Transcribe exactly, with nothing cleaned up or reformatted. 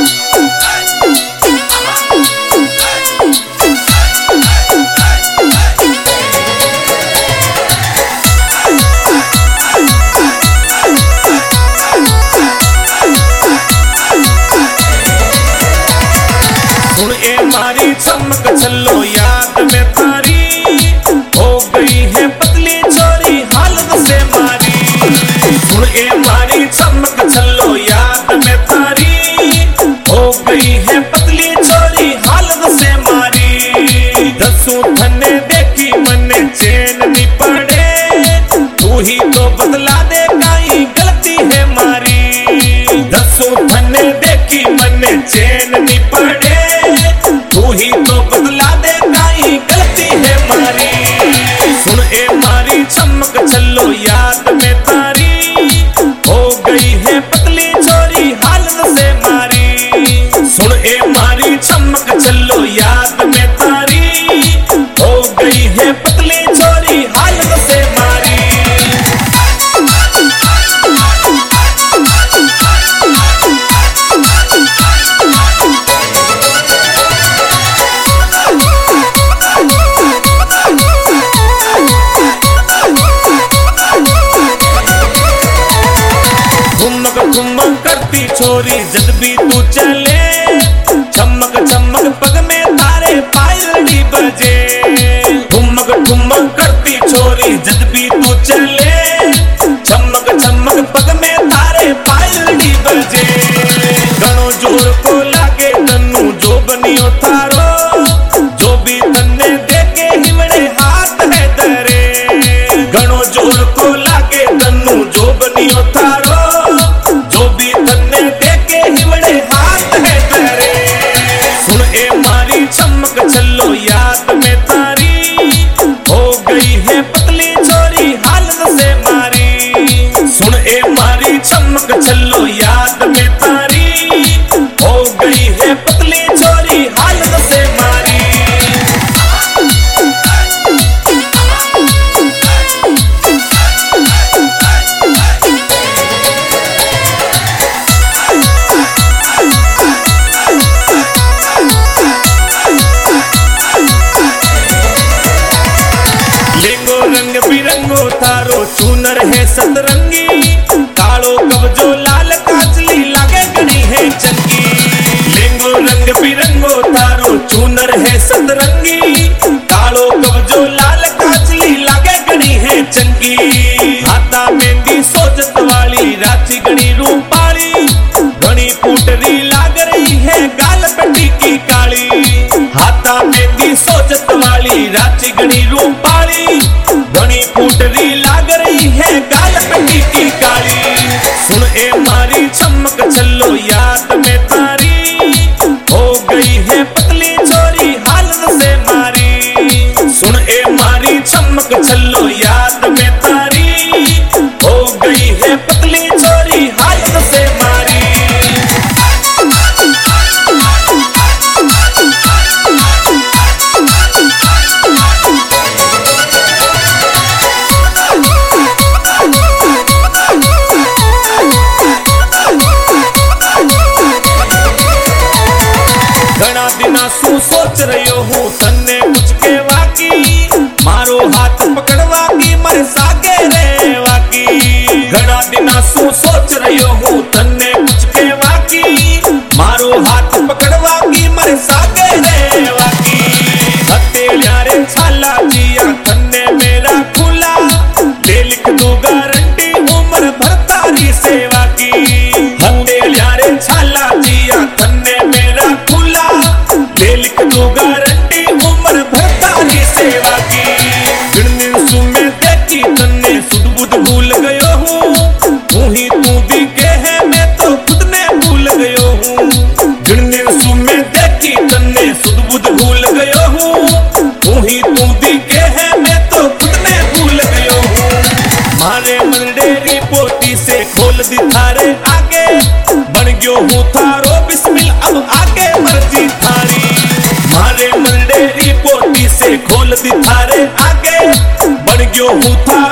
मारी चमक चलो याद में तारी, हो गई है पतली चोरी हालत से मारी। सुन ए मारी चमक चलो याद में तारी, हो गई है पतली चोरी हालत से मारी। दसों थने देखी मने चैन नहीं पड़े, तू ही तो बदला दे काई गलती है मारी। दसों थने देखी मने चैन नहीं पड़े, तू ही तो बदला दे काई गलती है मारी। सुन ए मारी चमक चलो याद में तारी, हो गई है पतली चोरी हालत से मारी। सुन ए मारी चमक चलो याद में तारी, हो गई है पतली चोरी हालत से मारी। घुमक करती छोरी जद भी तू चले, चमक चमक पग में तारे पायलड़ी बजे। घुमक घुमक करती छोरी जद भी तू चले, चमक चमक पग में तारे पायलड़ी बजे। घणो जोर को लागे तन्नू जो बनियो थारो, जो भी तन्ने देखे हिवड़े हाथ है तरे। घणो जोर को लागे तन्नू जो बनियो थारो, जो भी तन्ने देखे हिवड़े हाथ है तेरे। सुन ए मारी चमक चलो याद में तारी, हो गई है पतली चोरी हालत से मारी। सुन ए मारी चमक चलो याद में तारी, हो गई है पतली चोरी हालत से मारी। रंग बिरंगो थारो चूनर है सतरंगी, कालो कवजो लाल काचली लागे गणी है चंगी। लेंगो रंग बिरंगो थारो चूनर है सतरंगी, कालो कवजो लाल काचली लागे गणी है चंगी। हाथा मेहंदी सोजत वाली राची गणी रूपाली, घनी फूटरी लाग रही है गाल पट्टी की काली। हाथा मेहंदी सोजत वाली राची गणी रूपाली, घनी फूटरी लाग रही है गाल पट्टी की काली। सुन ए मारी चमक चलो याद में तारी, हो गई है पतली चोरी हालत से मारी। सुन ए मारी चमक चलो याद में तारी, हो गई है पतली चोरी हालत से मारी। घना दिना सू सोच रही हूँ तन्ने कुछ कहवा की, मारो हाथ पकड़वा की मर सागे रेवा की। घना दिना सू सोच रही हूँ तन्ने कुछ कहवा की, मारो हाथ पकड़वा की मर सागे रेवा की। हथेलियारे छाला जिया तन्ने मेरा खुला, ले लिख दो गारंटी उम्र भर तारी सेवा की। हथेलियारे छाला जिया तन्ने मेरा खुला, ले लिख दो गारंटी उम्र भर तारी सेवा की। गिन सुमे देखी तन्ने सुध बुध भूल गयो हूँ, तू ही तू भी कहे मैं तो खुद ने भूल गयो हूँ। गिन सुमे देखी तन्ने सुध बुध भूल गयो हूँ, तू ही तू भी कहे मैं तो खुद ने भूल गयो हूँ। मारे मंडेरी पोती से खोल दी थारे आगे, बन गयो हूँ थारो बिस्मिल अब आगे मर्जी थारी। मारे मंडेरी पोती से खोल दी थारे आगे, बन गयो हूँ थारो